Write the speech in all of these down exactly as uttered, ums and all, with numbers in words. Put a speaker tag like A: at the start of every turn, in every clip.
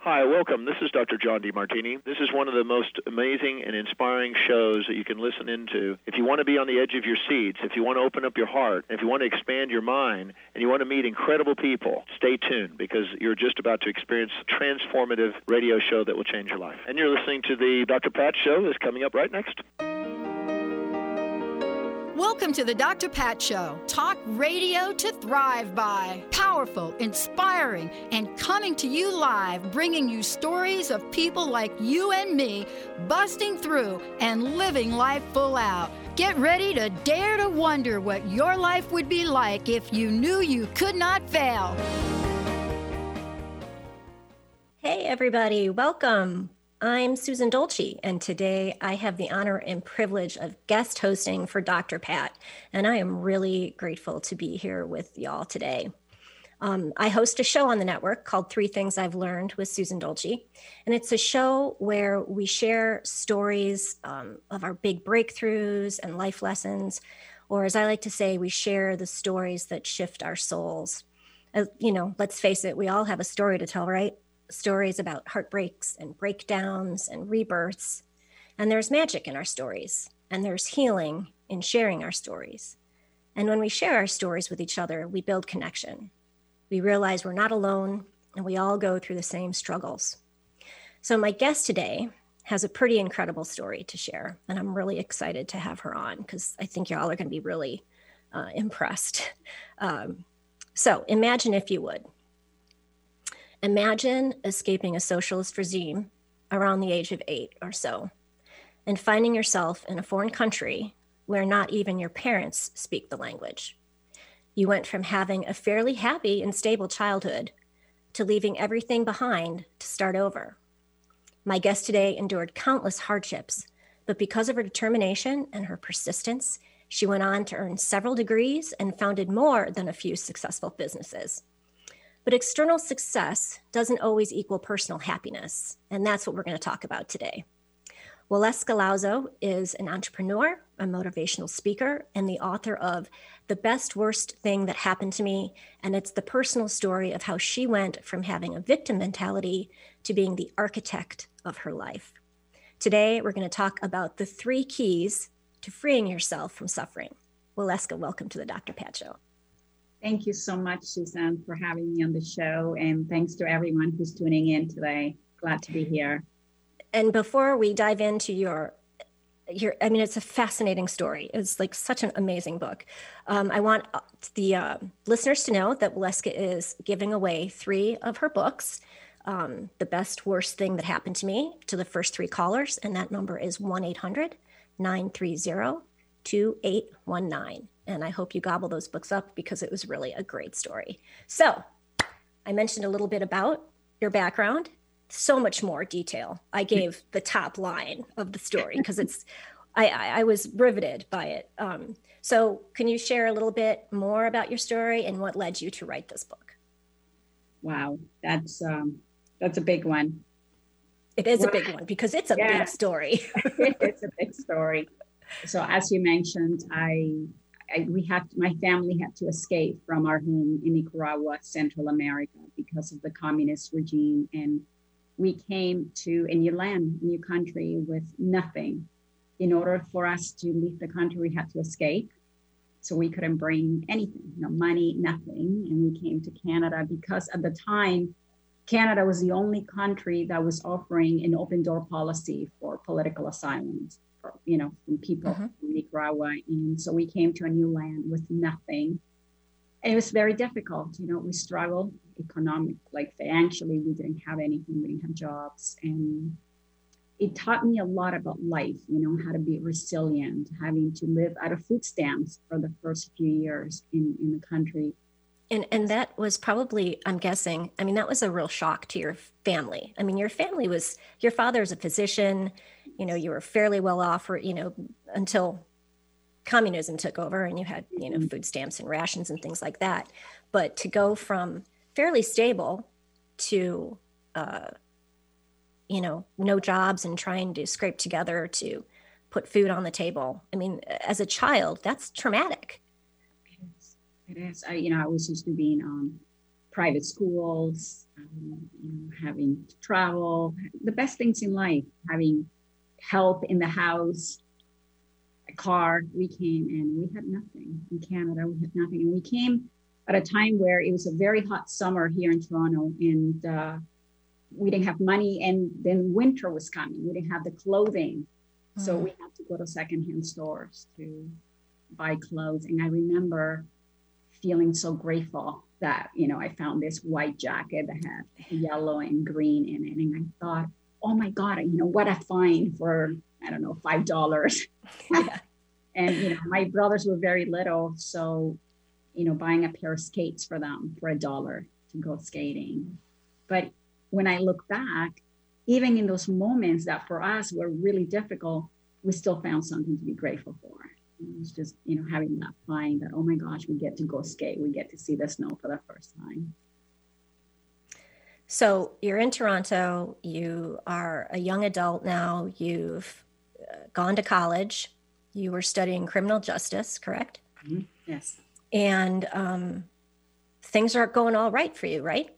A: Hi, welcome. This is Doctor John DeMartini. This is one of the most amazing and inspiring shows that you can listen into. If you want to be on the edge of your seats, if you want to open up your heart, if you want to expand your mind, and you want to meet incredible people, stay tuned because you're just about to experience a transformative radio show that will change your life. And you're listening to the Doctor Pat Show that's coming up right next.
B: Welcome to the Doctor Pat Show. Talk radio to thrive by. Powerful, inspiring, and coming to you live, bringing you stories of people like you and me, busting through and living life full out. Get ready to dare to wonder what your life would be like if you knew you could not fail.
C: Hey, everybody. Welcome. I'm Susan Dolce, and today I have the honor and privilege of guest hosting for Doctor Pat, and I am really grateful to be here with y'all today. Um, I host a show on the network called Three Things I've Learned with Susan Dolce, and it's a show where we share stories um, of our big breakthroughs and life lessons, or as I like to say, we share the stories that shift our souls. As, you know, let's face it, we all have a story to tell, right? Stories about heartbreaks and breakdowns and rebirths. And there's magic in our stories, and there's healing in sharing our stories. And when we share our stories with each other, we build connection. We realize we're not alone, and we all go through the same struggles. So my guest today has a pretty incredible story to share, and I'm really excited to have her on because I think y'all are going to be really uh, impressed. Um, so imagine, if you would, Imagine escaping a socialist regime around the age of eight or so and finding yourself in a foreign country where not even your parents speak the language. You went from having a fairly happy and stable childhood to leaving everything behind to start over. My guest today endured countless hardships, but because of her determination and her persistence, she went on to earn several degrees and founded more than a few successful businesses. But external success doesn't always equal personal happiness, and that's what we're going to talk about today. Waleska Lauzo is an entrepreneur, a motivational speaker, and the author of The Best Worst Thing That Happened to Me, and it's the personal story of how she went from having a victim mentality to being the architect of her life. Today, we're going to talk about the three keys to freeing yourself from suffering. Waleska, welcome to the Doctor Pat Show.
D: Thank you so much, Susan, for having me on the show. And thanks to everyone who's tuning in today. Glad to be here.
C: And before we dive into your, your I mean, it's a fascinating story. It's like such an amazing book. Um, I want the uh, listeners to know that Waleska is giving away three of her books, um, The Best Worst Thing That Happened to Me, to the first three callers. And that number is one eight hundred nine three zero two eight one nine. And I hope you gobble those books up because it was really a great story. So I mentioned a little bit about your background, so much more detail. I gave the top line of the story because it's, I, I, I was riveted by it. Um, so can you share a little bit more about your story and what led you to write this book?
D: Wow, that's um, that's a big one.
C: It is
D: well,
C: a big one because it's a
D: yeah,
C: big story.
D: It's a big story. So as you mentioned, I I, we had my family had to escape from our home in Nicaragua, Central America, because of the communist regime, and we came to a new land, new country with nothing. In order for us to leave the country, we had to escape, so we couldn't bring anything, you know, money, nothing, and we came to Canada because at the time, Canada was the only country that was offering an open door policy for political asylum. For, you know, from people uh-huh. from Nicaragua. And so we came to a new land with nothing. And it was very difficult. You know, we struggled economic, like financially, we didn't have anything, we didn't have jobs. And it taught me a lot about life, you know, how to be resilient, having to live out of food stamps for the first few years in, in the country.
C: And and that was probably, I'm guessing, I mean, that was a real shock to your family. I mean, your family was, your father's a physician, you know, you were fairly well off, or, you know, until communism took over and you had, you know, food stamps and rations and things like that. But to go from fairly stable to, uh, you know, no jobs and trying to scrape together to put food on the table. I mean, as a child, that's traumatic.
D: It is. I, you know, I was used to being um, private schools, um, you know, having to travel, the best things in life, having help in the house, a car. We came and we had nothing in Canada. We had nothing. And we came at a time where it was a very hot summer here in Toronto, and uh, we didn't have money. And then winter was coming. We didn't have the clothing. Mm. So we had to go to secondhand stores to buy clothes. And I remember feeling so grateful that, you know, I found this white jacket that had yellow and green in it. And I thought, oh my God, you know, what a find for, I don't know, five dollars. Yeah. And, you know, my brothers were very little. So, you know, buying a pair of skates for them for a dollar to go skating. But when I look back, even in those moments that for us were really difficult, we still found something to be grateful for. It was just, you know, having that find that, oh my gosh, we get to go skate. We get to see the snow for the first time.
C: So you're in Toronto. You are a young adult now. You've uh, gone to college. You were studying criminal justice, correct?
D: Mm-hmm. Yes.
C: And um, things are going all right for you, right?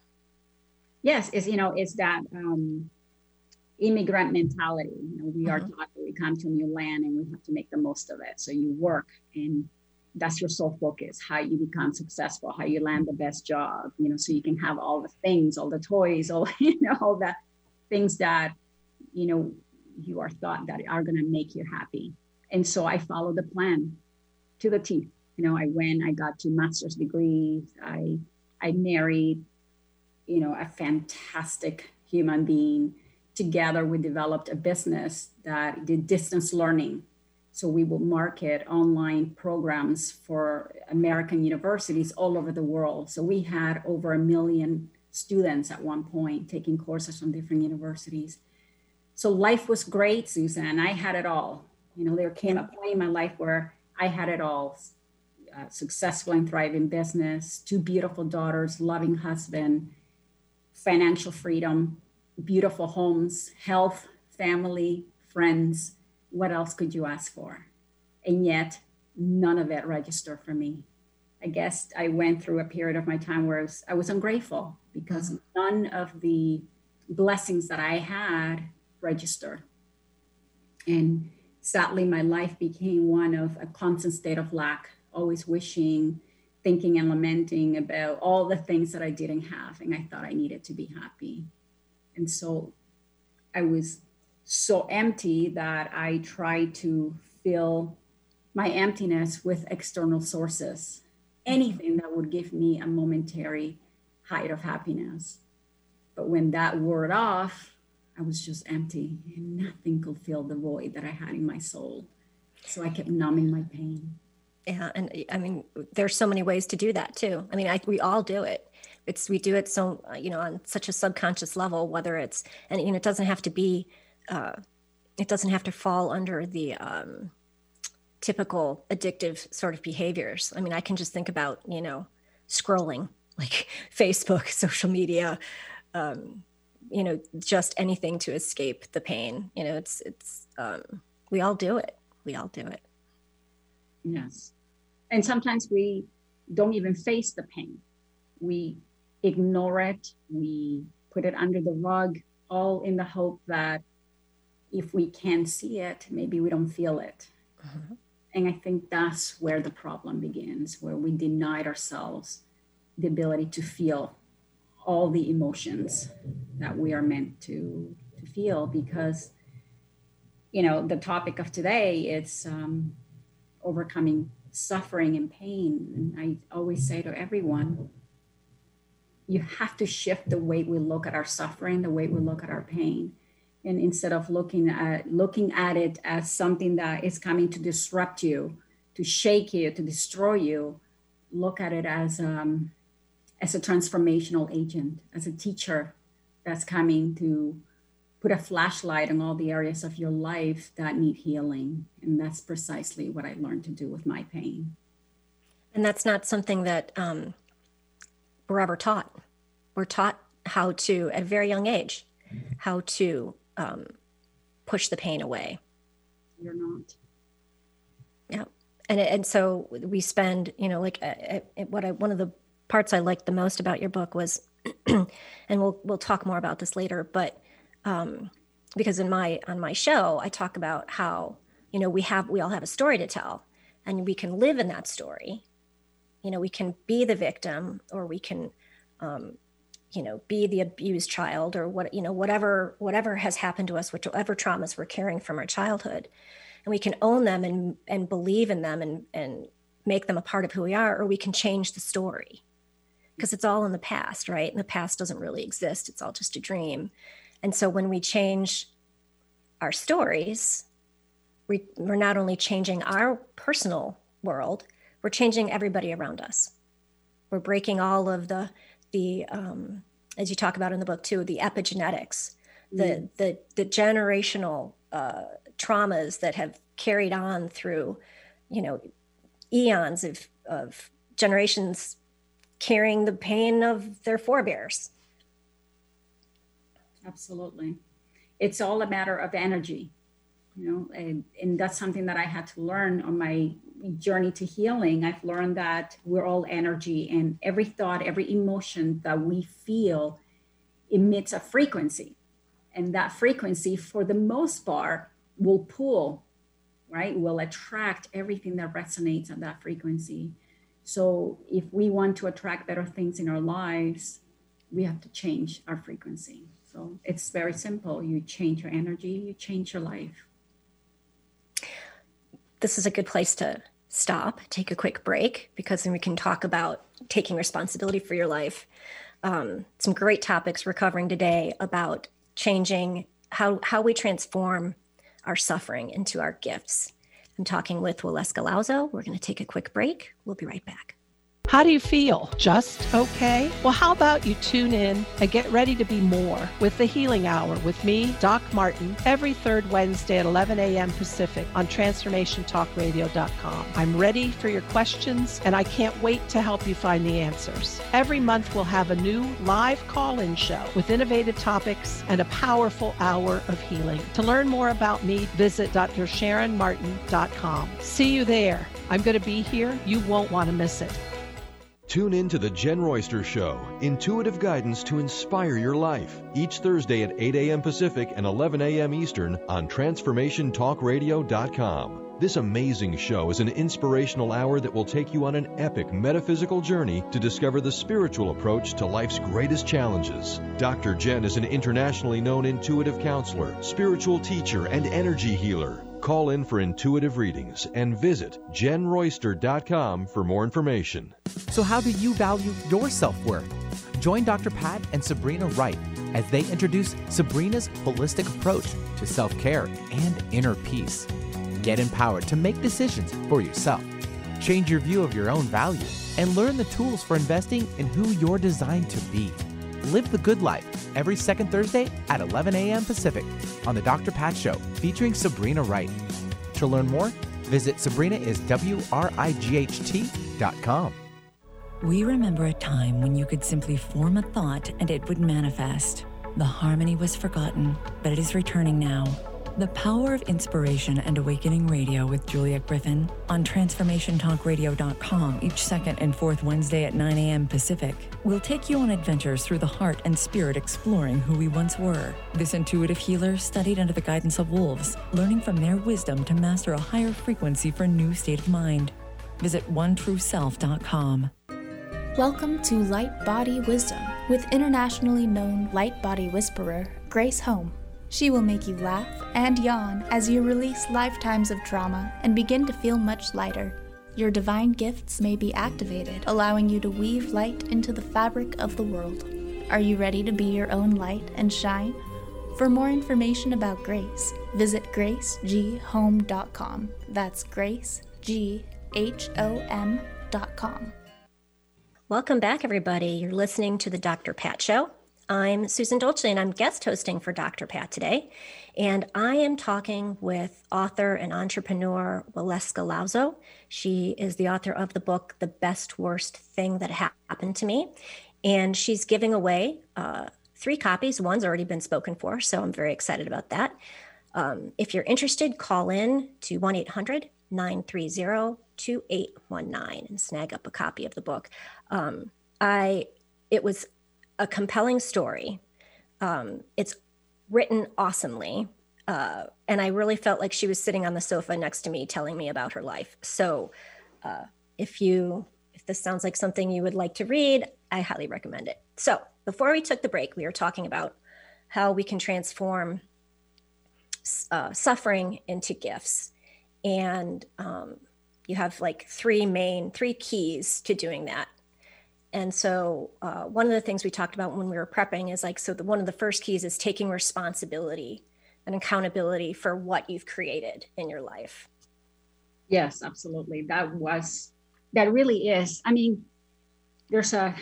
D: Yes, it's, you know, it's that um, immigrant mentality. You know, we mm-hmm. are taught that we come to a new land and we have to make the most of it. So you work, and that's your sole focus, how you become successful, how you land the best job, you know, so you can have all the things, all the toys, all, you know, all the things that, you know, you are thought that are going to make you happy. And so I followed the plan to the T. You know, I went, I got two master's degrees. I, I married, you know, a fantastic human being. Together, we developed a business that did distance learning. So we will market online programs for American universities all over the world. So we had over a million students at one point taking courses from different universities. So life was great, Susan. I had it all. You know, there came a point in my life where I had it all. Uh, successful and thriving business, two beautiful daughters, loving husband, financial freedom, beautiful homes, health, family, friends. What else could you ask for? And yet none of it registered for me. I guess I went through a period of my time where I was, I was ungrateful because mm-hmm. none of the blessings that I had registered. And sadly, my life became one of a constant state of lack, always wishing, thinking and lamenting about all the things that I didn't have. And I thought I needed to be happy. And so I was so empty that I tried to fill my emptiness with external sources, anything that would give me a momentary height of happiness. But when that wore off, I was just empty and nothing could fill the void that I had in my soul. So I kept numbing my pain.
C: Yeah. And I mean, there's so many ways to do that too. I mean, I, we all do it. It's, we do it so, you know, on such a subconscious level, whether it's, and you know, it doesn't have to be, uh, it doesn't have to fall under the um, typical addictive sort of behaviors. I mean, I can just think about, you know, scrolling like Facebook, social media, um, you know, just anything to escape the pain. You know, it's, it's, um, we all do it. We all do it.
D: Yes. And sometimes we don't even face the pain. We ignore it. We put it under the rug, all in the hope that if we can see it, maybe we don't feel it. Mm-hmm. And I think that's where the problem begins, where we denied ourselves the ability to feel all the emotions that we are meant to, to feel. Because, you know, the topic of today is um, overcoming suffering and pain. And I always say to everyone, you have to shift the way we look at our suffering, the way we look at our pain. And instead of looking at looking at it as something that is coming to disrupt you, to shake you, to destroy you, look at it as um, as a transformational agent, as a teacher that's coming to put a flashlight on all the areas of your life that need healing. And that's precisely what I learned to do with my pain.
C: And that's not something that um, we're ever taught. We're taught how to, at a very young age, how to um, push the pain away.
D: You're not.
C: Yeah. And and so we spend, you know, like uh, what I, one of the parts I liked the most about your book was, and we'll we'll talk more about this later, but um, because in my on my show I talk about how, you know, we have we all have a story to tell, and we can live in that story. You know, we can be the victim, or we can, um, you know, be the abused child, or what, you know, whatever whatever has happened to us, whatever traumas we're carrying from our childhood, and we can own them and and believe in them and and make them a part of who we are, or we can change the story, because it's all in the past, right? And the past doesn't really exist. It's all just a dream. And so when we change our stories, we, we're not only changing our personal world, we're changing everybody around us. We're breaking all of the, the um, as you talk about in the book too, the epigenetics, mm. the, the, the generational uh, traumas that have carried on through, you know, eons of, of generations carrying the pain of their forebears.
D: Absolutely. It's all a matter of energy, you know, and, and that's something that I had to learn on my journey to healing. I've learned that we're all energy, and every thought, every emotion that we feel emits a frequency. And that frequency, for the most part, will pull, right? Will attract everything that resonates at that frequency. So if we want to attract better things in our lives, we have to change our frequency. So it's very simple. You change your energy, you change your life.
C: This is a good place to stop, take a quick break, because then we can talk about taking responsibility for your life. Um, some great topics we're covering today about changing how, how we transform our suffering into our gifts. I'm talking with Waleska Lauzo. We're going to take a quick break. We'll be right back.
E: How do you feel? Just okay? Well, how about you tune in and get ready to be more with the Healing Hour with me, Doc Martin, every third Wednesday at eleven a.m. Pacific on transformation talk radio dot com. I'm ready for your questions, and I can't wait to help you find the answers. Every month we'll have a new live call-in show with innovative topics and a powerful hour of healing. To learn more about me, visit d r sharon martin dot com. See you there. I'm going to be here. You won't want to miss it.
F: Tune in to The Jen Royster Show, intuitive guidance to inspire your life, each Thursday at eight a.m. Pacific and eleven a.m. Eastern on transformation talk radio dot com. This amazing show is an inspirational hour that will take you on an epic metaphysical journey to discover the spiritual approach to life's greatest challenges. Doctor Jen is an internationally known intuitive counselor, spiritual teacher, and energy healer. Call in for intuitive readings and visit jen royster dot com for more information.
G: So how do you value your self-worth? Join Doctor Pat and Sabrina Wright as they introduce Sabrina's holistic approach to self-care and inner peace. Get empowered to make decisions for yourself. Change your view of your own value and learn the tools for investing in who you're designed to be. Live the Good Life every second Thursday at eleven a.m. Pacific on The Doctor Pat Show featuring Sabrina Wright. To learn more, visit Sabrina is W R I G H T dot com.
H: We remember a time when you could simply form a thought and it would manifest. The harmony was forgotten, but it is returning now. The Power of Inspiration and Awakening Radio with Juliet Griffin on transformation talk radio dot com each second and fourth Wednesday at nine a.m. Pacific will take you on adventures through the heart and spirit, exploring who we once were. This intuitive healer studied under the guidance of wolves, learning from their wisdom to master a higher frequency for a new state of mind. Visit one true self dot com.
I: Welcome to Light Body Wisdom with internationally known light body whisperer Grace Home. She will make you laugh and yawn as you release lifetimes of trauma and begin to feel much lighter. Your divine gifts may be activated, allowing you to weave light into the fabric of the world. Are you ready to be your own light and shine? For more information about Grace, visit grace g home dot com. That's grace g h o m dot com.
C: Welcome back, everybody. You're listening to the Doctor Pat Show. I'm Susan Dolce, and I'm guest hosting for Doctor Pat today. And I am talking with author and entrepreneur Waleska Lauzo. She is the author of the book, The Best Worst Thing That Happened to Me. And she's giving away uh, three copies. One's already been spoken for, so I'm very excited about that. Um, if you're interested, call in to one eight hundred nine three zero two eight one nine and snag up a copy of the book. Um, I, it was a compelling story. Um, it's written awesomely. Uh, and I really felt like she was sitting on the sofa next to me telling me about her life. So uh, if you, if this sounds like something you would like to read, I highly recommend it. So before we took the break, we were talking about how we can transform uh, suffering into gifts. And um, you have like three main, three keys to doing that. And so uh, one of the things we talked about when we were prepping is like, so the, one of the first keys is taking responsibility and accountability for what you've created in your life.
D: Yes, absolutely. That was, that really is. I mean, there's a,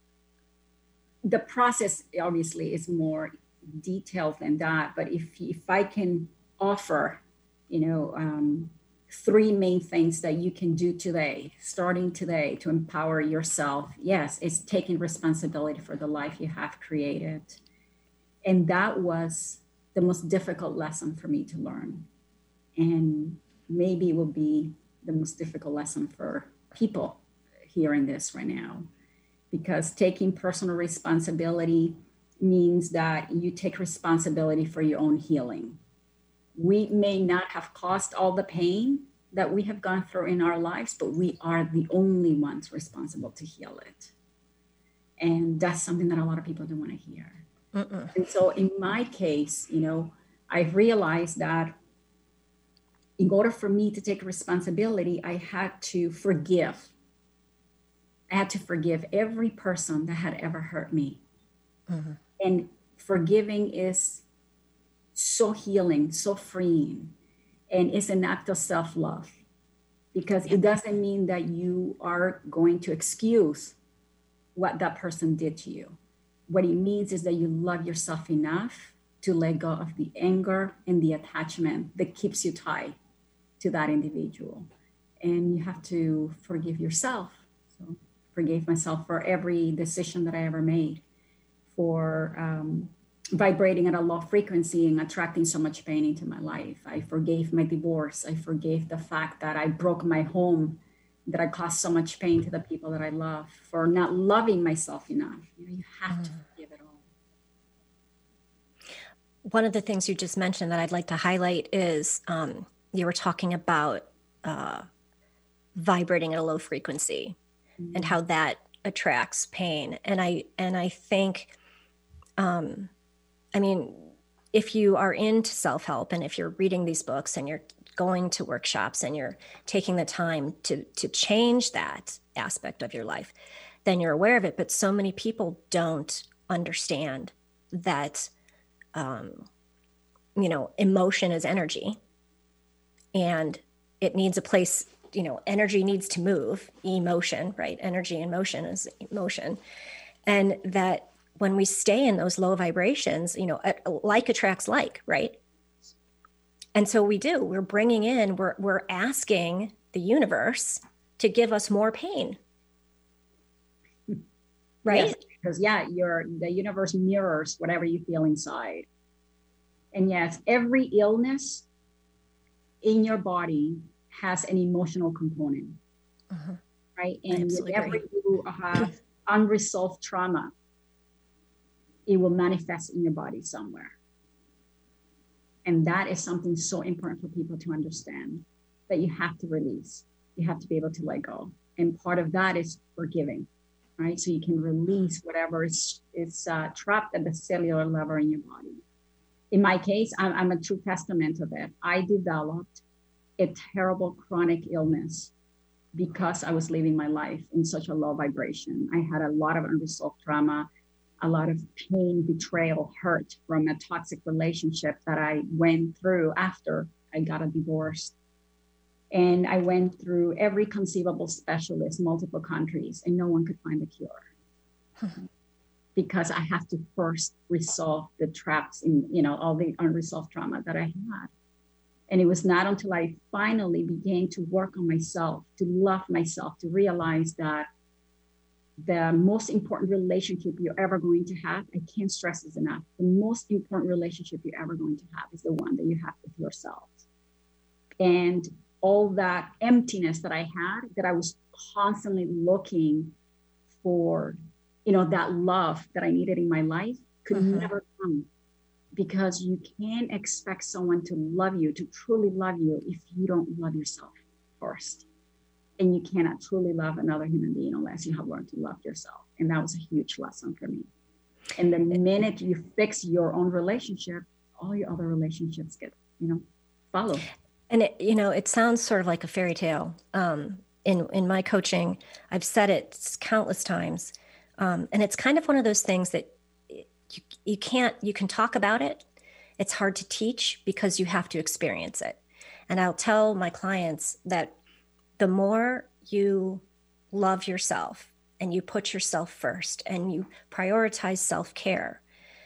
D: the process obviously is more detailed than that, but if, if I can offer, you know, um, three main things that you can do today, starting today to empower yourself. Yes, it's taking responsibility for the life you have created. And that was the most difficult lesson for me to learn. And maybe it will be the most difficult lesson for people hearing this right now, because taking personal responsibility means that you take responsibility for your own healing. We may not have caused all the pain that we have gone through in our lives, but we are the only ones responsible to heal it. And that's something that a lot of people don't want to hear. Mm-mm. And so in my case, you know, I've realized that in order for me to take responsibility, I had to forgive. I had to forgive every person that had ever hurt me. Mm-hmm. And forgiving is so healing, so freeing, and it's an act of self-love, because it doesn't mean that you are going to excuse what that person did to you. What it means is that you love yourself enough to let go of the anger and the attachment that keeps you tied to that individual. And you have to forgive yourself. So forgave myself for every decision that I ever made, for um, vibrating at a low frequency and attracting so much pain into my life. I forgave my divorce. I forgave the fact that I broke my home, that I caused so much pain to the people that I love, for not loving myself enough. You know, you have mm. to forgive it all.
C: One of the things you just mentioned that I'd like to highlight is um, you were talking about uh, vibrating at a low frequency mm. and how that attracts pain. And I, and I think, um, I mean, if you are into self-help and if you're reading these books and you're going to workshops and you're taking the time to, to change that aspect of your life, then you're aware of it. But so many people don't understand that, um, you know, emotion is energy and it needs a place, you know, energy needs to move, emotion, right? Energy and motion is emotion. And that when we stay in those low vibrations, you know, like attracts like, right? And so we do, we're bringing in, we're, we're asking the universe to give us more pain. Right?
D: Yes, because yeah, your the universe mirrors whatever you feel inside. And yes, every illness in your body has an emotional component, uh-huh. right? And whenever you have unresolved trauma, it will manifest in your body somewhere. And that is something so important for people to understand, that you have to release. You have to be able to let go. And part of that is forgiving, right? So you can release whatever is, is uh, trapped at the cellular level in your body. In my case, I'm, I'm a true testament of it. I developed a terrible chronic illness because I was living my life in such a low vibration. I had a lot of unresolved trauma, a lot of pain, betrayal, hurt from a toxic relationship that I went through after I got a divorce. And I went through every conceivable specialist, multiple countries, and no one could find a cure. Because I have to first resolve the traps in, you know, all the unresolved trauma that I had. And it was not until I finally began to work on myself, to love myself, to realize that the most important relationship you're ever going to have, I can't stress this enough, the most important relationship you're ever going to have is the one that you have with yourself. And all that emptiness that I had, that I was constantly looking for you know, that love that I needed in my life could
C: Mhm.
D: never come, because you can't expect someone to love you, to truly love you, if you don't love yourself first. And you cannot truly love another human being unless you have learned to love yourself. And that was a huge lesson for me. And the minute you fix your own relationship, all your other relationships get, you know, follow.
C: And it, you know, it sounds sort of like a fairy tale. Um, in in my coaching, I've said it countless times, um, and it's kind of one of those things that you you can't you can talk about it. It's hard to teach because you have to experience it. And I'll tell my clients that the more you love yourself and you put yourself first and you prioritize self-care,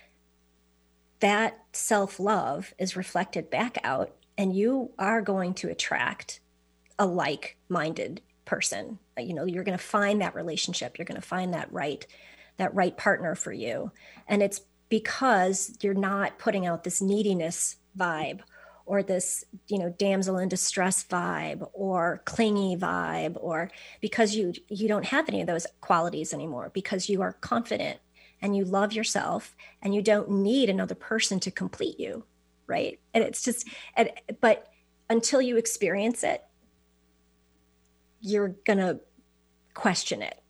C: that self-love is reflected back out, and you are going to attract a like-minded person. You know, you're going to find that relationship. You're going to find that right, that right partner for you. And it's because you're not putting out this neediness vibe, or this, you know, damsel in distress vibe, or clingy vibe, or because you you don't have any of those qualities anymore, because you are confident and you love yourself and you don't need another person to complete you, right? And it's just, and, but until you experience it, you're gonna question it.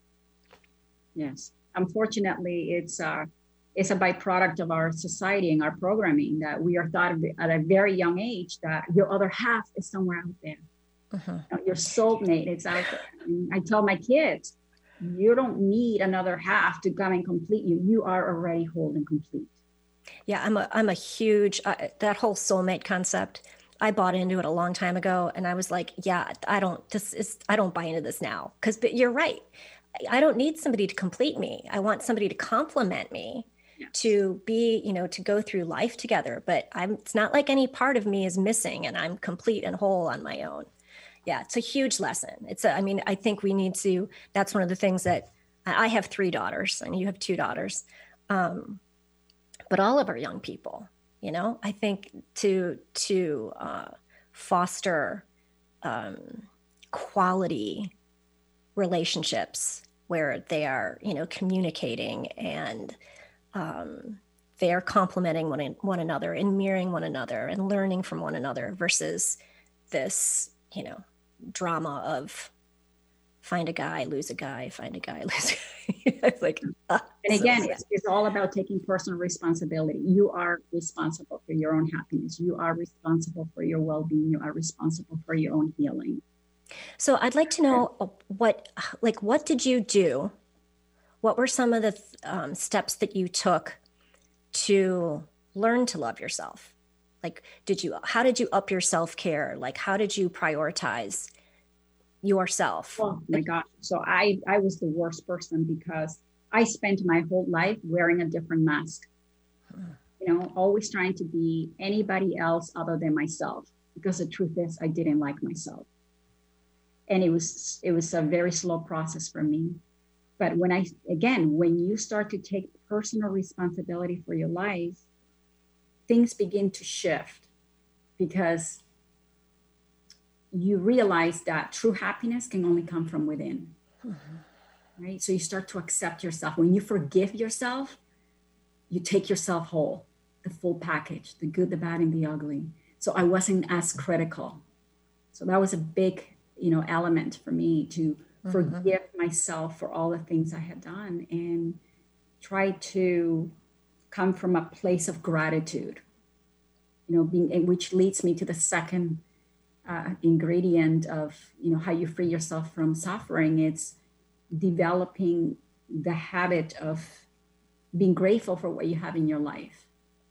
D: Yes. Unfortunately, it's uh, it's a byproduct of our society and our programming that we are taught at a very young age that your other half is somewhere out there.
C: Uh-huh.
D: You know, your soulmate is out there. And I tell my kids, you don't need another half to come and complete you. You are already whole and complete.
C: Yeah, I'm a I'm a huge uh, that whole soulmate concept. I bought into it a long time ago, and I was like, yeah, I don't this is I don't buy into this now, because but you're right. I don't need somebody to complete me. I want somebody to complement me, yes. to be, you know, to go through life together. But I'm it's not like any part of me is missing and I'm complete and whole on my own. Yeah, it's a huge lesson. It's a, I mean, I think we need to, that's one of the things that I have three daughters and you have two daughters. Um, but all of our young people, you know, I think to, to uh, foster um, quality relationships where they are, you know, communicating and um, they are complementing one, one another and mirroring one another and learning from one another versus this, you know, drama of find a guy, lose a guy, find a guy, lose a guy. It's like, uh,
D: and again,
C: so
D: it's, it's all about taking personal responsibility. You are responsible for your own happiness. You are responsible for your well-being. You are responsible for your own healing.
C: So I'd like to know what, like, what did you do? What were some of the um, steps that you took to learn to love yourself? Like, did you, how did you up your self-care? Like, how did you prioritize yourself?
D: Oh my gosh. So I, I was the worst person because I spent my whole life wearing a different mask, you know, always trying to be anybody else other than myself, because the truth is I didn't like myself. And it was, it was a very slow process for me. But when I, again, when you start to take personal responsibility for your life, things begin to shift, because you realize that true happiness can only come from within, mm-hmm. right? So you start to accept yourself. When you forgive yourself, you take yourself whole, the full package, the good, the bad, and the ugly. So I wasn't as critical. So that was a big, you know, element for me to mm-hmm. forgive myself for all the things I had done and try to come from a place of gratitude, you know, being, which leads me to the second uh, ingredient of, you know, how you free yourself from suffering. It's developing the habit of being grateful for what you have in your life.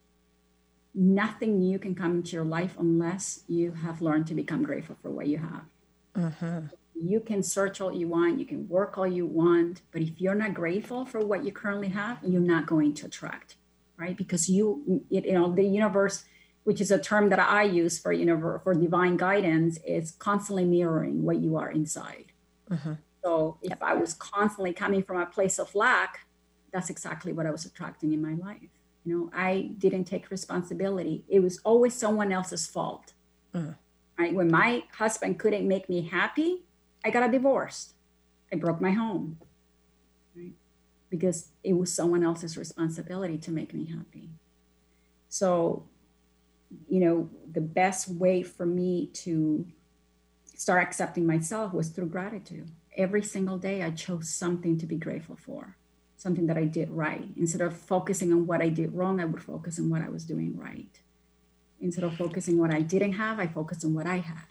D: Nothing new can come into your life unless you have learned to become grateful for what you have. Mm-hmm. You can search all you want, you can work all you want, but if you're not grateful for what you currently have, you're not going to attract, right? Because you, you know, the universe, which is a term that I use for, you know, for divine guidance, is constantly mirroring what you are inside. Mm-hmm. So if I was constantly coming from a place of lack, that's exactly what I was attracting in my life. You know, I didn't take responsibility. It was always someone else's fault. Mm. Right? When my husband couldn't make me happy, I got a divorce. I broke my home. Right? because it was someone else's responsibility to make me happy. So, you know, the best way for me to start accepting myself was through gratitude. Every single day, I chose something to be grateful for, something that I did right. Instead of focusing on what I did wrong, I would focus on what I was doing right. Instead of focusing on what I didn't have, I focused on what I had.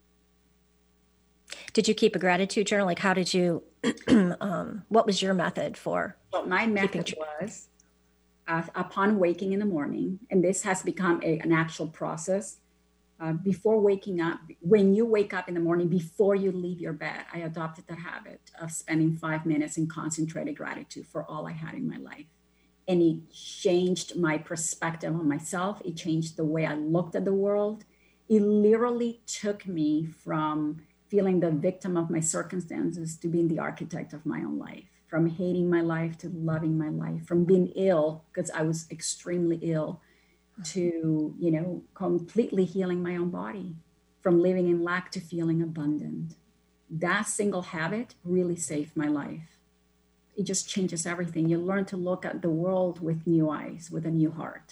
C: Did you keep a gratitude journal? Like, how did you, um, what was your method for?
D: Well, my method was uh, upon waking in the morning, and this has become a, an actual process. Uh, before waking up, when you wake up in the morning, before you leave your bed, I adopted the habit of spending five minutes in concentrated gratitude for all I had in my life. And it changed my perspective on myself. It changed the way I looked at the world. It literally took me from feeling the victim of my circumstances to being the architect of my own life, from hating my life to loving my life, from being ill, because I was extremely ill, to, you know, completely healing my own body, from living in lack to feeling abundant. That single habit really saved my life. It just changes everything. You learn to look at the world with new eyes, with a new heart.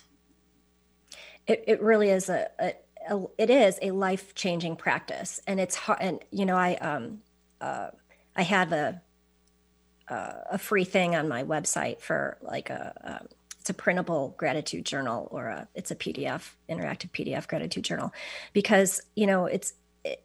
C: It, it really is a, a it is a life-changing practice, and it's hard. And you know, I um, uh, I have a uh, a free thing on my website for like a um, it's a printable gratitude journal, or a it's a P D F, interactive P D F gratitude journal, because you know it's it,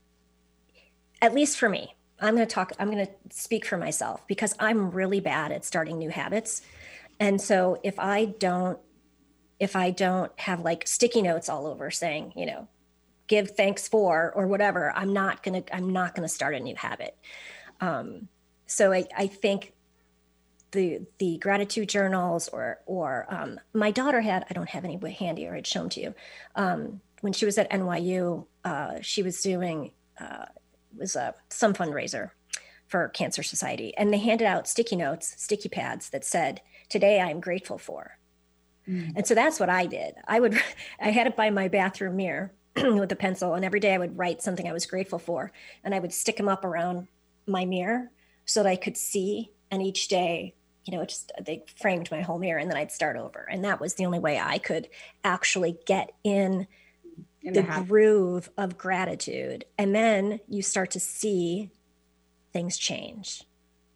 C: at least for me. I'm going to talk. I'm going to speak for myself, because I'm really bad at starting new habits, and so if I don't. if I don't have like sticky notes all over saying, you know, give thanks for, or whatever, I'm not going to, I'm not going to start a new habit. Um, so I, I think the, the gratitude journals, or, or um, my daughter had, I don't have any handy, or I'd shown to you. Um, when she was at N Y U, uh, she was doing, uh, it was a, some fundraiser for Cancer Society. And they handed out sticky notes, sticky pads that said, today I'm grateful for. And so that's what I did. I would, I had it by my bathroom mirror with a pencil, and every day I would write something I was grateful for, and I would stick them up around my mirror so that I could see. And each day, you know, it just, they framed my whole mirror, and then I'd start over. And that was the only way I could actually get in, in the, the groove of gratitude. And then you start to see things change.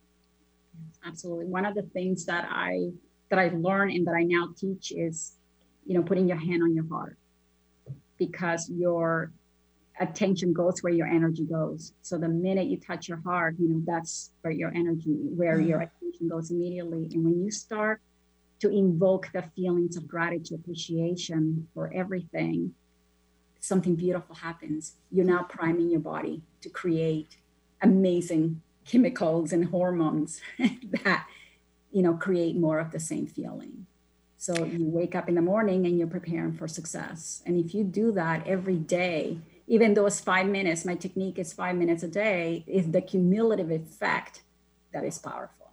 D: Absolutely. One of the things that I that I learned and that I now teach is, you know, putting your hand on your heart, because your attention goes where your energy goes. So the minute you touch your heart, you know, that's where your energy, where mm-hmm. your attention goes immediately. And when you start to invoke the feelings of gratitude, appreciation for everything, something beautiful happens. You're now priming your body to create amazing chemicals and hormones that, you know, create more of the same feeling. So you wake up in the morning and you're preparing for success. And if you do that every day, even though it's five minutes, my technique is five minutes a day, is the cumulative effect that is powerful.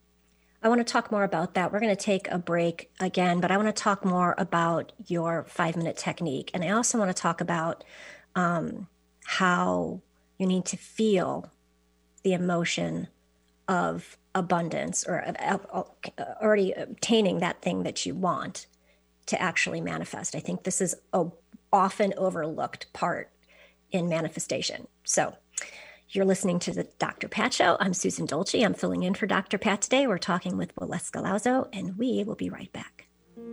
C: I want to talk more about that. We're going to take a break again, but I want to talk more about your five minute technique. And I also want to talk about um, how you need to feel the emotion of abundance, or already obtaining that thing that you want to actually manifest. I think this is a often overlooked part in manifestation. So you're listening to the Doctor Pat Show. I'm Susan Dolce. I'm filling in for Doctor Pat today. We're talking with Waleska Lauzo, and we will be right back.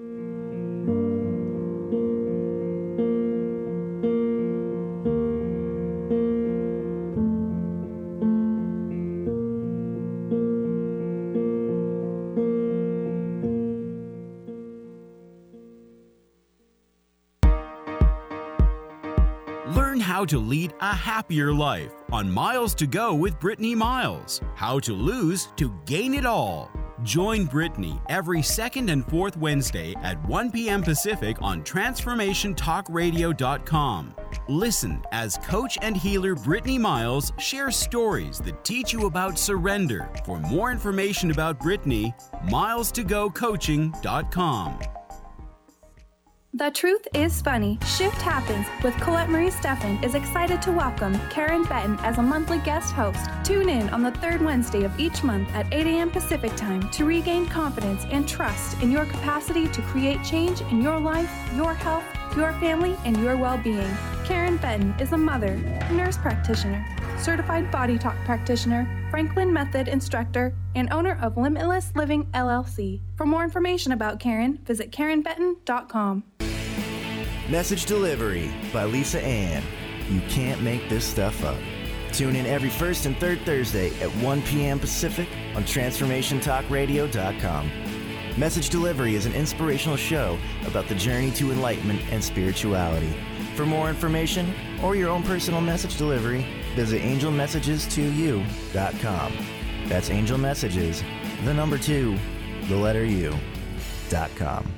J: How to lead a happier life on Miles to Go with Brittany Miles. How to lose to gain it all. Join Brittany every second and fourth Wednesday at one p.m. Pacific on transformation talk radio dot com. Listen as coach and healer Brittany Miles shares stories that teach you about surrender. For more information about Brittany, miles to go coaching dot com.
I: The Truth is Funny. Shift Happens with Colette Marie Steffen is excited to welcome Karen Benton as a monthly guest host. Tune in on the third Wednesday of each month at eight a.m. Pacific Time to regain confidence and trust in your capacity to create change in your life, your health, your family, and your well-being. Karen Benton is a mother, nurse practitioner, certified body talk practitioner, Franklin Method instructor, and owner of Limitless Living L L C. For more information about Karen, visit karen benton dot com.
K: Message Delivery by Lisa Ann. You can't make this stuff up. Tune in every first and third Thursday at one p.m. Pacific on transformation talk radio dot com. Message Delivery is an inspirational show about the journey to enlightenment and spirituality. For more information or your own personal message delivery, visit angel messages two u dot com. That's Angel Messages, the number two, the letter U, dot com.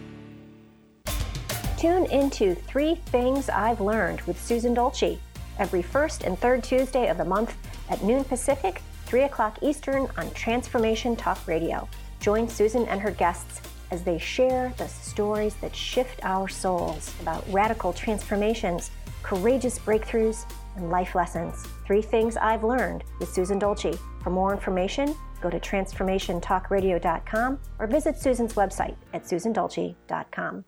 C: Tune into Three Things I've Learned with Susan Dolce every first and third Tuesday of the month at noon Pacific, three o'clock Eastern on Transformation Talk Radio. Join Susan and her guests as they share the stories that shift our souls about radical transformations, courageous breakthroughs, and life lessons. Three Things I've Learned with Susan Dolce. For more information, go to transformation talk radio dot com or visit Susan's website at susan dolce dot com.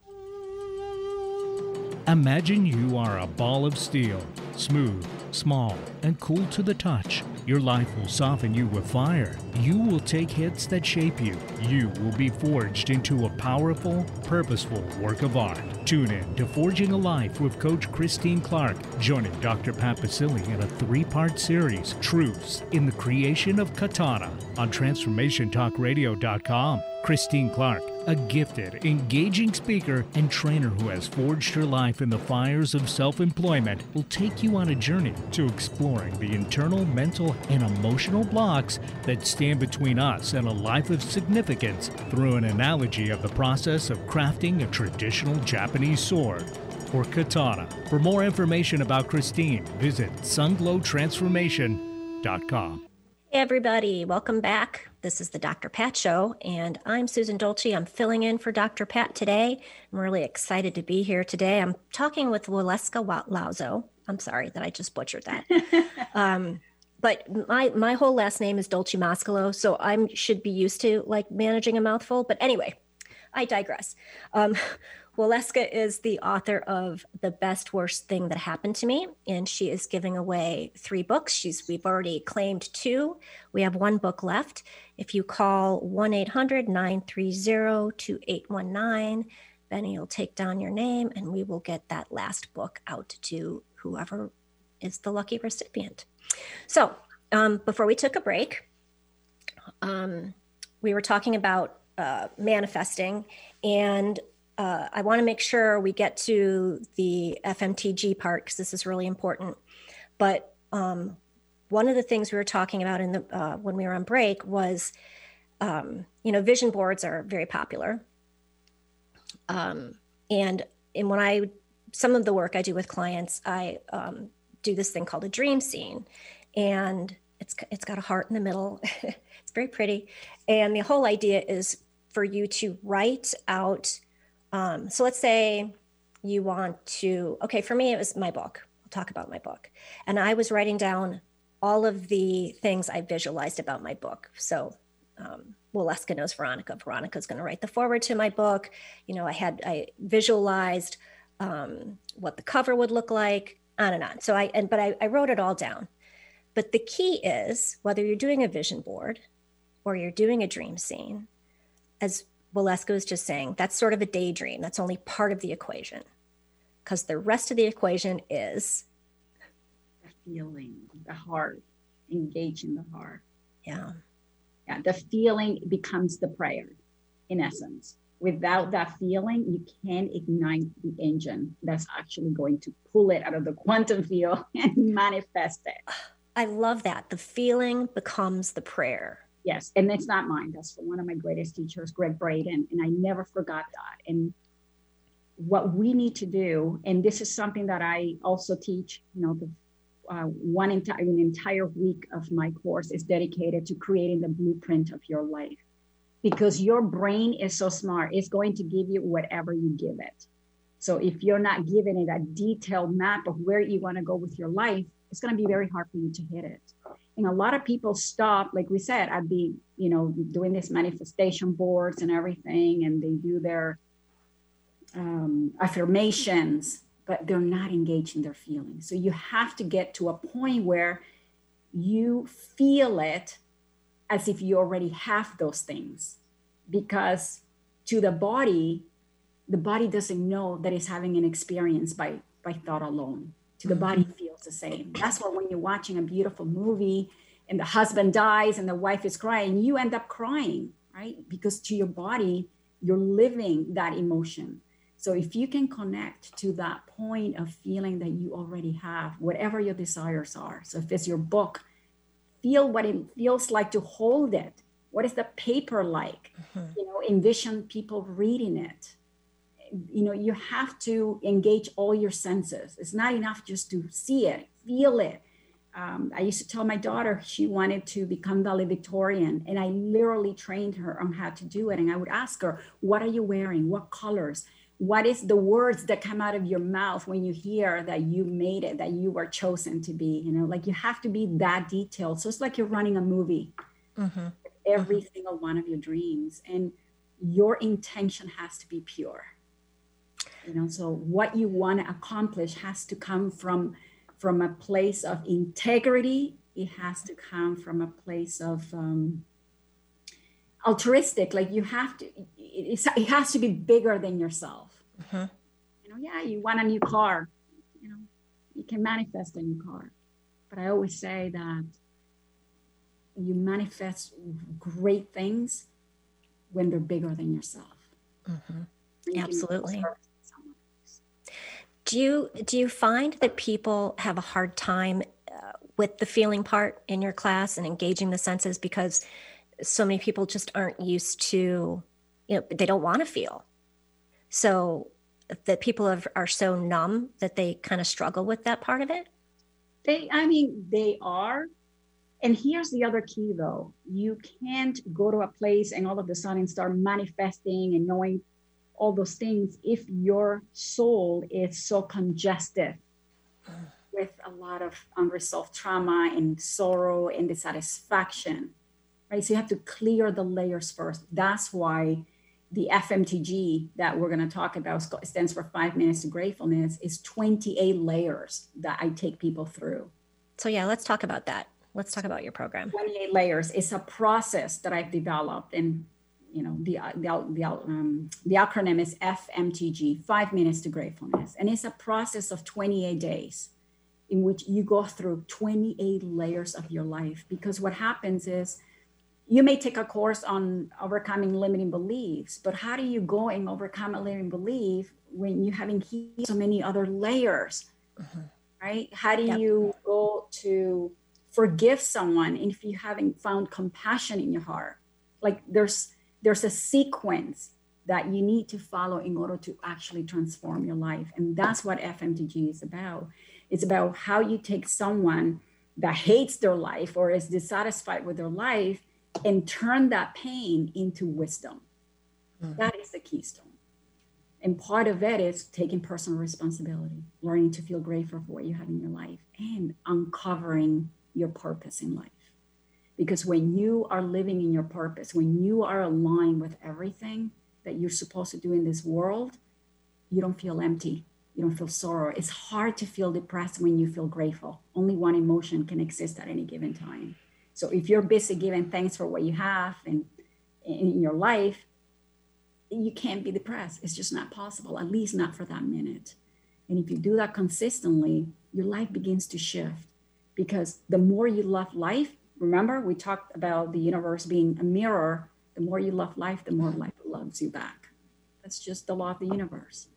L: Imagine you are a ball of steel, smooth, small, and cool to the touch. Your life will soften you with fire. You will take hits that shape you. You will be forged into a powerful, purposeful work of art. Tune in to Forging a Life with Coach Christine Clark, joining Doctor Pat Baccili in a three-part series, Truths in the Creation of Katana, on transformation talk radio dot com. Christine Clark, a gifted, engaging speaker and trainer who has forged her life in the fires of self-employment, will take you on a journey to exploring the internal, mental, and emotional blocks that stand between us and a life of significance through an analogy of the process of crafting a traditional Japanese sword, or katana. For more information about Christine, visit sunglow transformation dot com.
C: Hey everybody, welcome back. This is the Doctor Pat Show, and I'm Susan Dolce. I'm filling in for Doctor Pat today. I'm really excited to be here today. I'm talking with Waleska Lauzo. I'm sorry that I just butchered that. um, but my my whole last name is Dolce Mascolo, so I should be used to like managing a mouthful. But anyway, I digress. Um, Waleska is the author of The Best Worst Thing That Happened to Me, and she is giving away three books. She's we've already claimed two. We have one book left. If you call one eight hundred nine three zero two eight one nine, Benny will take down your name, and we will get that last book out to whoever is the lucky recipient. So um, before we took a break, um, we were talking about uh, manifesting, and Uh, I want to make sure we get to the F M T G part because this is really important. But um, one of the things we were talking about in the uh, when we were on break was, um, you know, vision boards are very popular. Um, and and when I some of the work I do with clients, I um, do this thing called a dream scene, and it's it's got a heart in the middle. It's very pretty, and the whole idea is for you to write out. Um, so let's say you want to, okay, for me, it was my book. I'll talk about my book. And I was writing down all of the things I visualized about my book. So um, Waleska knows Veronica. Veronica's going to write the foreword to my book. You know, I had, I visualized um, what the cover would look like, on and on. So I, and, but I, I wrote it all down. But the key is whether you're doing a vision board or you're doing a dream scene, as Waleska was just saying, that's sort of a daydream. That's only part of the equation, because the rest of the equation is
D: the feeling, the heart, engage in the heart.
C: Yeah.
D: Yeah. The feeling becomes the prayer, in essence. Without that feeling, you can't ignite the engine that's actually going to pull it out of the quantum field and manifest it.
C: I love that. The feeling becomes the prayer.
D: Yes, and it's not mine. That's from one of my greatest teachers, Greg Braden, and I never forgot that. And what we need to do, and this is something that I also teach, you know, the uh, one entire an entire week of my course is dedicated to creating the blueprint of your life, because your brain is so smart. It's going to give you whatever you give it. So if you're not giving it a detailed map of where you want to go with your life, it's going to be very hard for you to hit it. And a lot of people stop, like we said, at the, you know, doing these manifestation boards and everything, and they do their um, affirmations, but they're not engaged in their feelings. So you have to get to a point where you feel it as if you already have those things, because to the body, the body doesn't know that it's having an experience by, by thought alone. To the body feels the same. That's why when you're watching a beautiful movie and the husband dies and the wife is crying, you end up crying, right? Because to your body, you're living that emotion. So if you can connect to that point of feeling that you already have, whatever your desires are. So if it's your book, feel what it feels like to hold it. What is the paper like? Mm-hmm. You know, envision people reading it. You know, you have to engage all your senses. It's not enough just to see it, feel it. Um, I used to tell my daughter she wanted to become valedictorian, and I literally trained her on how to do it. And I would ask her, what are you wearing? What colors? What is the words that come out of your mouth when you hear that you made it, that you were chosen to be? You know, like you have to be that detailed. So it's like you're running a movie. Mm-hmm. Every mm-hmm. single one of your dreams, and your intention has to be pure. You know, so what you want to accomplish has to come from, from a place of integrity. It has to come from a place of um, altruistic. Like you have to, it, it has to be bigger than yourself. Mm-hmm. You know, yeah, you want a new car. You know, you can manifest a new car. But I always say that you manifest great things when they're bigger than yourself.
C: Mm-hmm. Absolutely. Do you do you find that people have a hard time uh, with the feeling part in your class and engaging the senses, because so many people just aren't used to, you know, they don't want to feel. So that people have, are so numb that they kind of struggle with that part of it?
D: They, I mean, they are. And here's the other key, though. You can't go to a place and all of a sudden start manifesting and knowing all those things if your soul is so congested with a lot of unresolved trauma and sorrow and dissatisfaction, right? So you have to clear the layers first. That's why the F M T G that we're going to talk about stands for Five Minutes to Gratefulness, is twenty-eight layers that I take people through.
C: So yeah, let's talk about that. Let's talk about your program.
D: twenty-eight layers. It's a process that I've developed, and you know, the the the, um, the acronym is F M T G, Five Minutes to Gratefulness. And it's a process of twenty-eight days in which you go through twenty-eight layers of your life. Because what happens is you may take a course on overcoming limiting beliefs, but how do you go and overcome a limiting belief when you haven't healed so many other layers, mm-hmm. right? How do yep. you go to forgive someone if you haven't found compassion in your heart? Like there's There's a sequence that you need to follow in order to actually transform your life. And that's what F M T G is about. It's about how you take someone that hates their life or is dissatisfied with their life and turn that pain into wisdom. Mm-hmm. That is the keystone. And part of it is taking personal responsibility, learning to feel grateful for what you have in your life, and uncovering your purpose in life. Because when you are living in your purpose, when you are aligned with everything that you're supposed to do in this world, you don't feel empty. You don't feel sorrow. It's hard to feel depressed when you feel grateful. Only one emotion can exist at any given time. So if you're busy giving thanks for what you have and in your life, you can't be depressed. It's just not possible, at least not for that minute. And if you do that consistently, your life begins to shift, because the more you love life, remember, we talked about the universe being a mirror. The more you love life, the more life loves you back. That's just the law of the universe.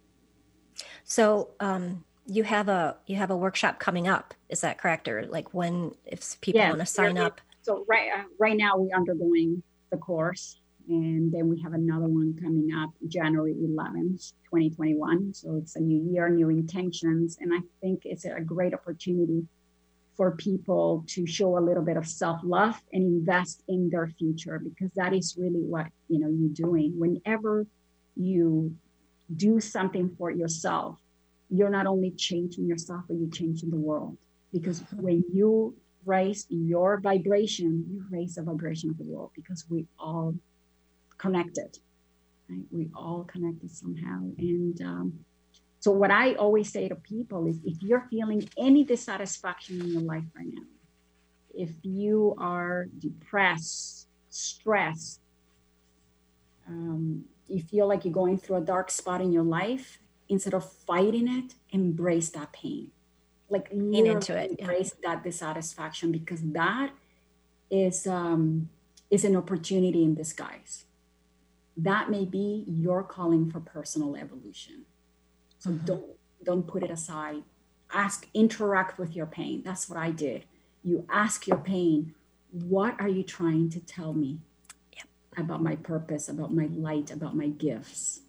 C: So um, you have a you have a workshop coming up. Is that correct? Or like when, if people yes, want to sign
D: yeah,
C: up?
D: So right uh, right now we're undergoing the course, and then we have another one coming up January eleventh, twenty twenty-one. So it's a new year, new intentions, and I think it's a great opportunity for people to show a little bit of self-love and invest in their future, because that is really what, you know, you're doing. Whenever you do something for yourself, you're not only changing yourself, but you're changing the world. Because when you raise your vibration, you raise the vibration of the world, because we all connected, right? We all connected somehow. And um, so what I always say to people is, if you're feeling any dissatisfaction in your life right now, if you are depressed, stressed, um, you feel like you're going through a dark spot in your life, instead of fighting it, embrace that pain. Like lean into it, embrace yeah. that dissatisfaction, because that is um, is an opportunity in disguise. That may be your calling for personal evolution. So mm-hmm. don't don't put it aside. Ask, interact with your pain. That's what I did. You ask your pain, what are you trying to tell me yep. about my purpose, about my light, about my gifts?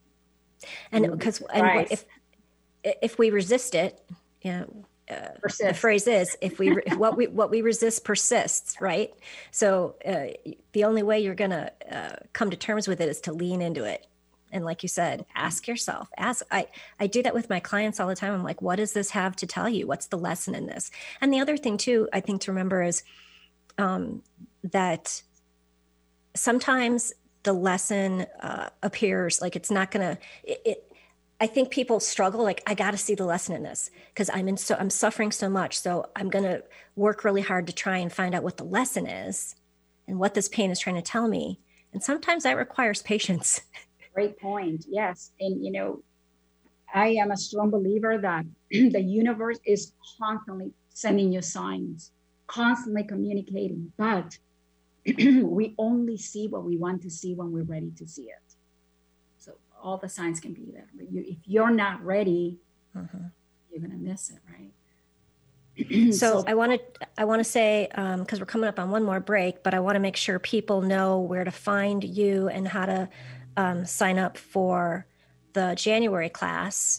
C: And because and if if we resist it, you know, uh, the phrase is, if we what we what we resist persists, right? So uh, the only way you're gonna uh, come to terms with it is to lean into it. And like you said, ask yourself, ask, I, I do that with my clients all the time. I'm like, what does this have to tell you? What's the lesson in this? And the other thing too, I think to remember is um, that sometimes the lesson uh, appears like it's not gonna, it, it, I think people struggle, like, I got to see the lesson in this because I'm in so I'm suffering so much. So I'm going to work really hard to try and find out what the lesson is and what this pain is trying to tell me. And sometimes that requires patience.
D: Great point. Yes. And, you know, I am a strong believer that the universe is constantly sending you signs, constantly communicating, but we only see what we want to see when we're ready to see it. So all the signs can be there, but you, if you're not ready, uh-huh. you're going to miss it, right?
C: so, so I want to I want to say, um, because we're coming up on one more break, but I want to make sure people know where to find you and how to um, sign up for the January class.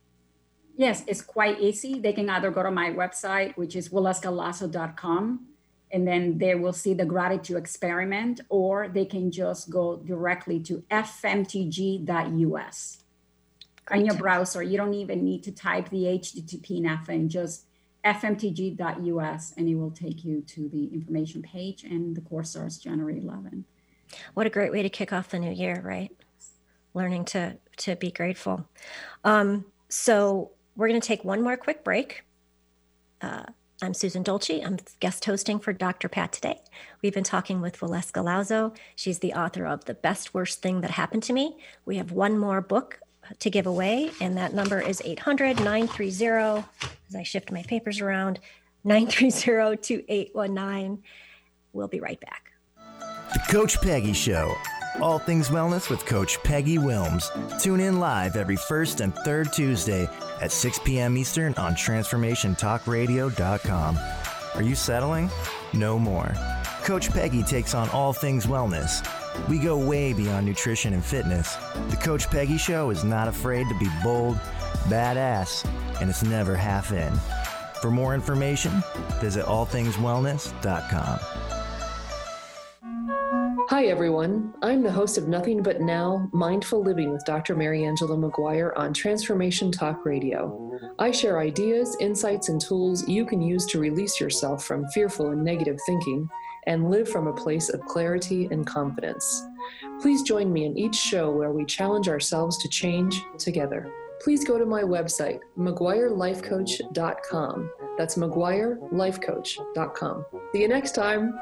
D: Yes, it's quite easy. They can either go to my website, which is waleska lasso dot com, and then they will see the gratitude experiment, or they can just go directly to f m t g dot u s. On your browser. You don't even need to type the H T T P nothing, just f m t g dot u s, and it will take you to the information page, and the course starts January eleventh.
C: What a great way to kick off the new year, right? Learning to, to be grateful. Um, so we're going to take one more quick break. Uh, I'm Susan Dolce. I'm guest hosting for Doctor Pat today. We've been talking with Waleska Lasso. She's the author of The Best Worst Thing That Happened to Me. We have one more book to give away, and that number is eight hundred, nine three zero, as I shift my papers around, nine three zero, two eight one nine. We'll be right back.
K: The Coach Peggy Show. All things wellness with Coach Peggy Wilms. Tune in live every first and third Tuesday at six p.m. Eastern on transformation talk radio dot com. Are you settling? No more. Coach Peggy takes on all things wellness. We go way beyond nutrition and fitness. The Coach Peggy Show is not afraid to be bold, badass, and it's never half in. For more information, visit all things wellness dot com.
M: Hi, everyone. I'm the host of Nothing But Now, Mindful Living with Doctor Mary Angela McGuire on Transformation Talk Radio. I share ideas, insights, and tools you can use to release yourself from fearful and negative thinking and live from a place of clarity and confidence. Please join me in each show where we challenge ourselves to change together. Please go to my website, mcguire life coach dot com. That's mcguire life coach dot com. See you next time.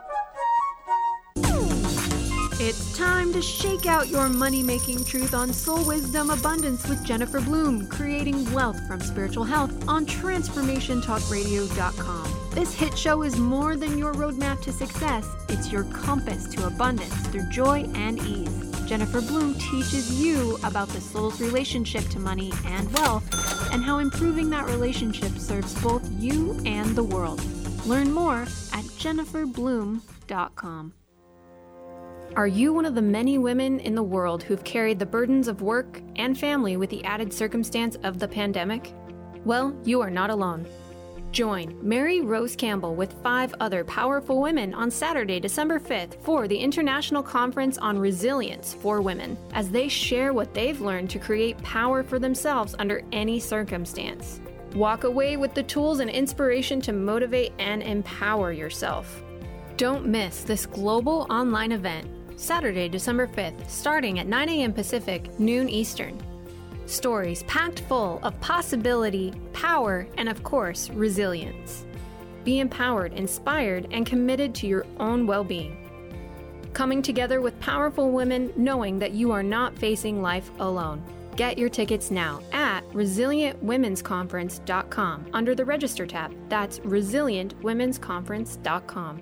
N: It's time to shake out your money-making truth on Soul Wisdom Abundance with Jennifer Bloom, creating wealth from spiritual health on transformation talk radio dot com. This hit show is more than your roadmap to success. It's your compass to abundance through joy and ease. Jennifer Bloom teaches you about the soul's relationship to money and wealth and how improving that relationship serves both you and the world. Learn more at jennifer bloom dot com. Are you one of the many women in the world who've carried the burdens of work and family with the added circumstance of the pandemic? Well, you are not alone. Join Mary Rose Campbell with five other powerful women on Saturday, December fifth for the International Conference on Resilience for Women as they share what they've learned to create power for themselves under any circumstance. Walk away with the tools and inspiration to motivate and empower yourself. Don't miss this global online event, Saturday, December fifth, starting at nine a.m. Pacific, noon Eastern. Stories packed full of possibility, power, and of course, resilience. Be empowered, inspired, and committed to your own well-being. Coming together with powerful women, knowing that you are not facing life alone. Get your tickets now at resilient women's conference dot com under the Register tab. That's resilient women's conference dot com.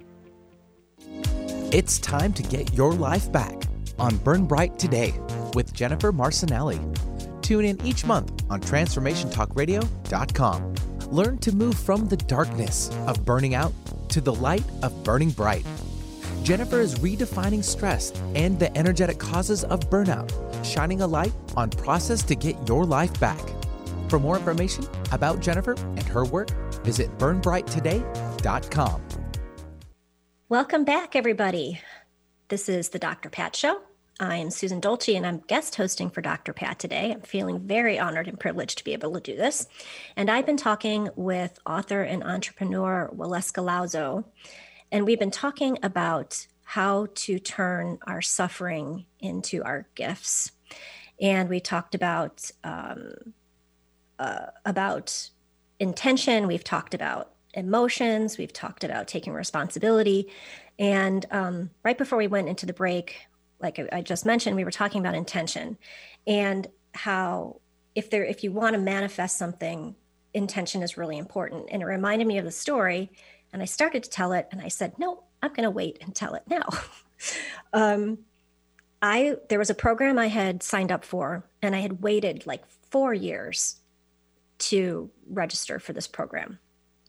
G: It's time to get your life back on Burn Bright Today with Jennifer Marcinelli. Tune in each month on transformation talk radio dot com. Learn to move from the darkness of burning out to the light of burning bright. Jennifer is redefining stress and the energetic causes of burnout, shining a light on process to get your life back. For more information about Jennifer and her work, visit burn bright today dot com.
C: Welcome back, everybody. This is the Doctor Pat Show. I'm Susan Dolce, and I'm guest hosting for Doctor Pat today. I'm feeling very honored and privileged to be able to do this. And I've been talking with author and entrepreneur Waleska Lauzo, and we've been talking about how to turn our suffering into our gifts. And we talked about um, uh, about intention. We've talked about emotions. We've talked about taking responsibility. And um, right before we went into the break, like I just mentioned, we were talking about intention and how if there, if you want to manifest something, intention is really important. And it reminded me of the story, and I started to tell it, and I said, no, I'm going to wait and tell it now. um, I there was a program I had signed up for, and I had waited like four years to register for this program.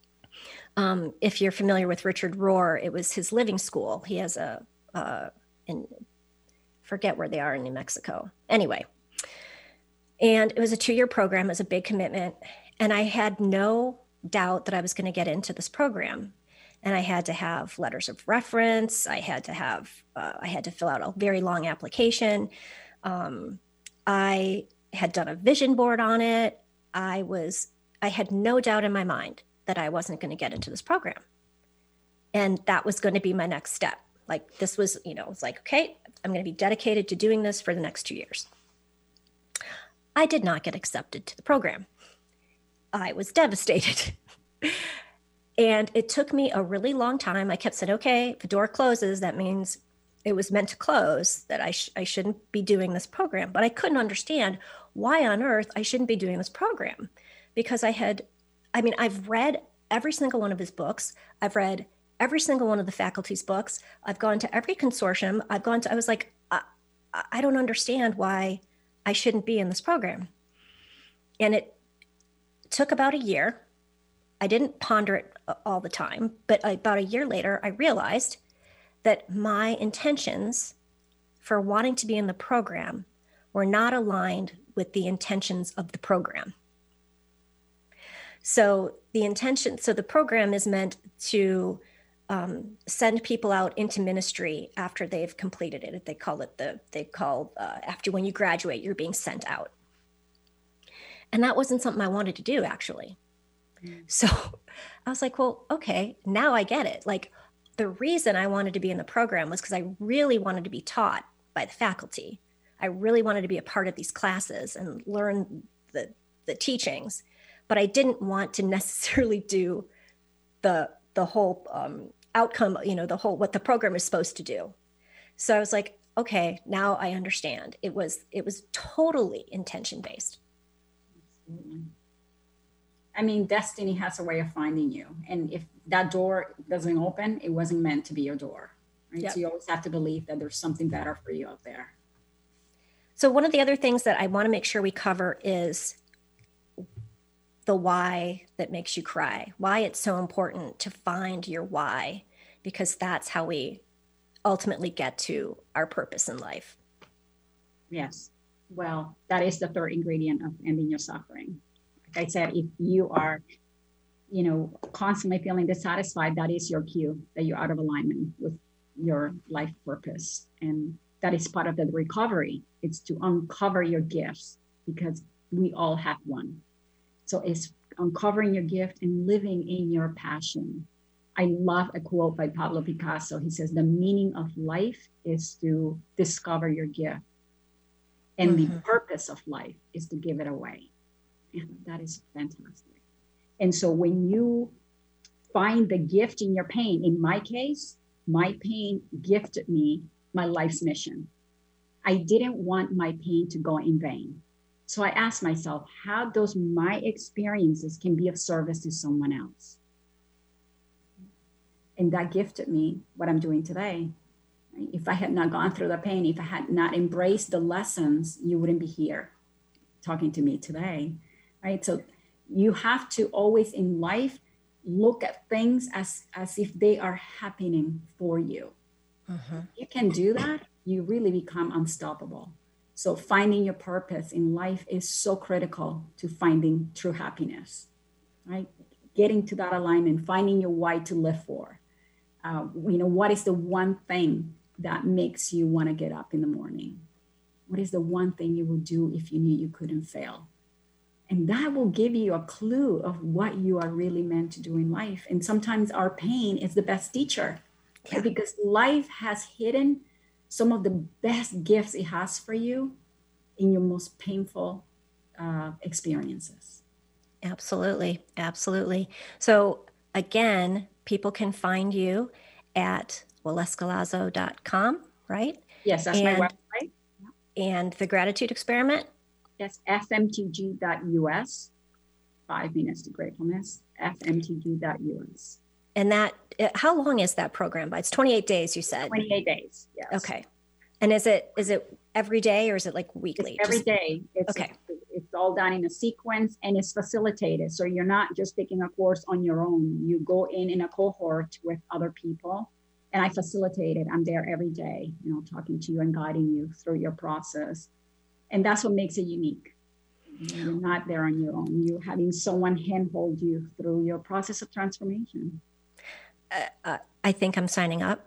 C: Um, if you're familiar with Richard Rohr, it was his living school. He has a, uh, in, forget where they are in New Mexico. Anyway, and it was a two-year program. It was a big commitment. And I had no doubt that I was going to get into this program. And I had to have letters of reference. I had to have, uh, I had to fill out a very long application. Um, I had done a vision board on it. I was, I had no doubt in my mind that I wasn't going to get into this program. And that was going to be my next step. Like this was, you know, it's like, okay, I'm going to be dedicated to doing this for the next two years. I did not get accepted to the program. I was devastated. And it took me a really long time. I kept saying, okay, if the door closes, that means it was meant to close, that I, sh- I shouldn't be doing this program. But I couldn't understand why on earth I shouldn't be doing this program. Because I had, I mean, I've read every single one of his books. I've read every single one of the faculty's books. I've gone to every consortium. I've gone to, I was like, I, I don't understand why I shouldn't be in this program. And it took about a year. I didn't ponder it all the time, but about a year later, I realized that my intentions for wanting to be in the program were not aligned with the intentions of the program. So the intention, so the program is meant to um, send people out into ministry after they've completed it. They call it the, they call, uh, after when you graduate, you're being sent out. And that wasn't something I wanted to do, actually. Mm. So I was like, well, okay, now I get it. Like the reason I wanted to be in the program was because I really wanted to be taught by the faculty. I really wanted to be a part of these classes and learn the, the teachings, but I didn't want to necessarily do the, the whole um, outcome, you know, the whole, what the program is supposed to do. So I was like, okay, now I understand. It was, it was totally intention based.
D: Absolutely. I mean, destiny has a way of finding you. And if that door doesn't open, it wasn't meant to be your door, right? Yep. So you always have to believe that there's something better for you out there.
C: So one of the other things that I want to make sure we cover is the why that makes you cry, why it's so important to find your why, because that's how we ultimately get to our purpose in life.
D: Yes. Well, that is the third ingredient of ending your suffering. Like I said, if you are you know, constantly feeling dissatisfied, that is your cue that you're out of alignment with your life purpose. And that is part of the recovery. It's to uncover your gifts, because we all have one. So it's uncovering your gift and living in your passion. I love a quote by Pablo Picasso. He says, the meaning of life is to discover your gift. And mm-hmm. the purpose of life is to give it away. And that is fantastic. And so when you find the gift in your pain, in my case, my pain gifted me my life's mission. I didn't want my pain to go in vain. So I asked myself, how those my experiences can be of service to someone else? And that gifted me what I'm doing today. If I had not gone through the pain, if I had not embraced the lessons, you wouldn't be here talking to me today, right? So you have to always in life look at things as, as if they are happening for you. Uh-huh. If you can do that, you really become unstoppable. So finding your purpose in life is so critical to finding true happiness, right? Getting to that alignment, finding your why to live for. Uh, you know, what is the one thing that makes you want to get up in the morning? What is the one thing you would do if you knew you couldn't fail? And that will give you a clue of what you are really meant to do in life. And sometimes our pain is the best teacher, yeah. right? Because life has hidden some of the best gifts it has for you in your most painful uh, experiences.
C: Absolutely. Absolutely. So again, people can find you at well escalazzo dot com, right?
D: Yes, that's and, my website.
C: And the Gratitude Experiment?
D: Yes, f m t g dot u s. Five minutes to gratefulness, f m t g dot u s.
C: And that, how long is that program? It's twenty-eight days, you said.
D: twenty-eight days, yes.
C: Okay. And is it is it every day or is it like weekly?
D: It's every
C: just,
D: day. It's,
C: okay.
D: It's, it's all done in a sequence and it's facilitated. So you're not just taking a course on your own. You go in in a cohort with other people. And I facilitate it. I'm there every day, you know, talking to you and guiding you through your process. And that's what makes it unique. You're not there on your own. You're having someone handhold you through your process of transformation.
C: Uh, uh, I think I'm signing up.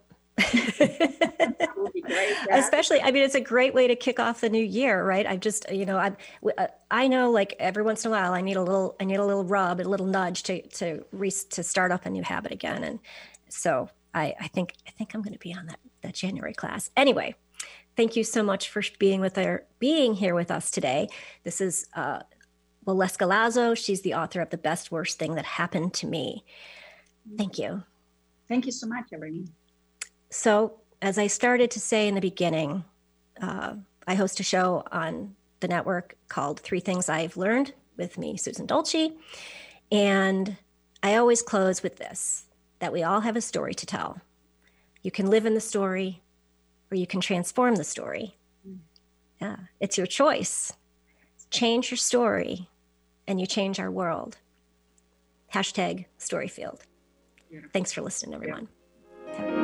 D: That would be great. Yeah.
C: Especially, I mean, it's a great way to kick off the new year, right? I've just, you know, I, I know, like every once in a while, I need a little, I need a little rub, a little nudge to to re, to start up a new habit again, and so I, I think, I think I'm going to be on that that January class. Anyway, thank you so much for being with our being here with us today. This is uh, well, Escalazzo. She's the author of The Best Worst Thing That Happened to Me. Thank you.
D: Thank you so much, Irene.
C: So, as I started to say in the beginning, uh, I host a show on the network called Three Things I've Learned with me, Susan Dolce. And I always close with this, that we all have a story to tell. You can live in the story or you can transform the story. Yeah, it's your choice. Change your story and you change our world. Hashtag Storyfield. Thanks for listening, everyone. Yeah.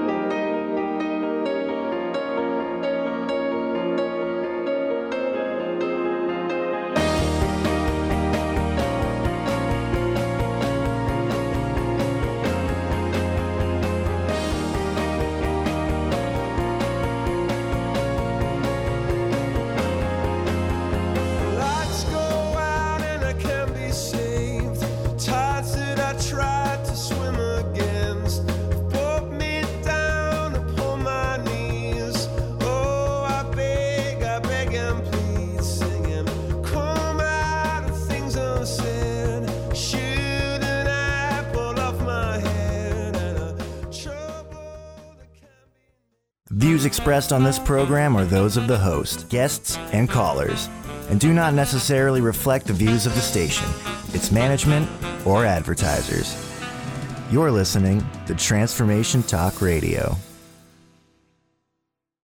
K: Views expressed on this program are those of the host, guests, and callers, and do not necessarily reflect the views of the station, its management, or advertisers. You're listening to Transformation Talk Radio.